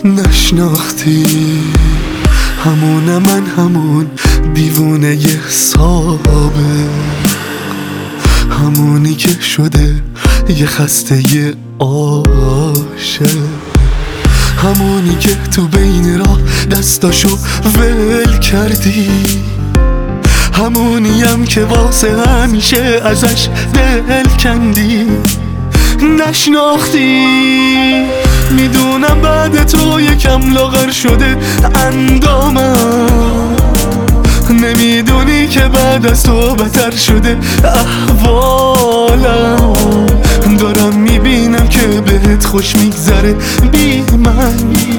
نشناختی همون من، همون دیوونه حسابه، همونی که شده یه خسته یه عاشق، همونی که تو بین راه دستاشو ول کردی، همونیم که واسه همیشه ازش دل کندی. نشناختی میدونم بعد تو یکم لاغر شده اندامم، نمیدونی که بعد از تو بدتر شده احوالم، دارم میبینم که بهت خوش میگذره بی من.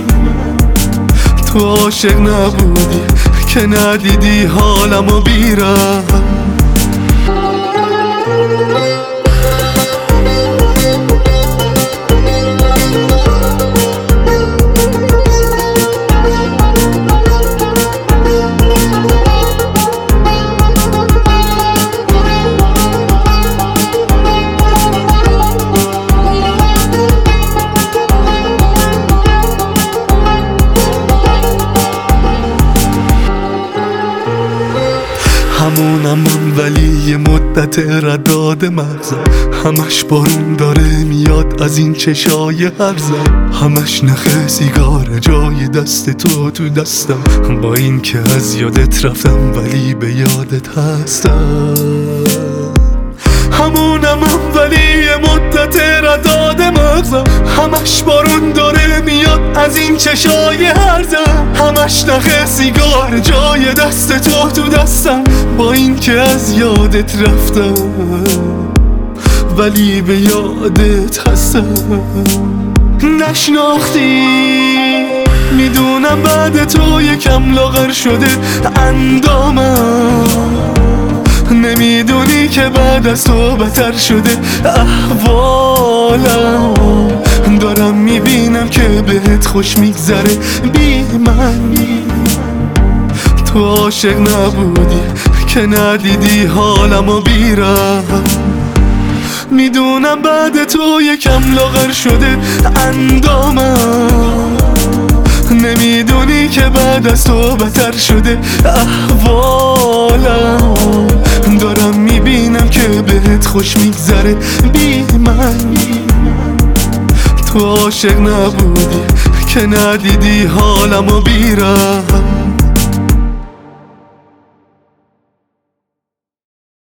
تو عاشق نبودی که ندیدی حالمو بیرم. همونم من ولی یه مدت رداد مغزم، همش بارون داره میاد از این چشای هرزم، همش نخ سیگار جای دست تو دستم، با این که از یادت رفتم ولی به یادت هستم. همونم من ولی یه مدت رداد مغزم، همش بارون داره میاد از این چشای هرزم، همش نخ سیگار جای دست تو دستم، با این که از یادت رفتم ولی به یادت هستم. نشناختی میدونم بعد تو یکم لاغر شده اندامم، نمیدونی که بعد از تو بدتر شده احوالم، دارم میبینم که بهت خوش میگذره بی من. تو عاشق نبودی که ندیدی حالمو بیرم، میدونم بعد تو یکم لاغر شده اندامم، نمیدونی که بعد از تو بدتر شده احوالم، دارم میبینم که بهت خوش میگذره بی من. تو عاشق نبودی که ندیدی حالمو بیرم.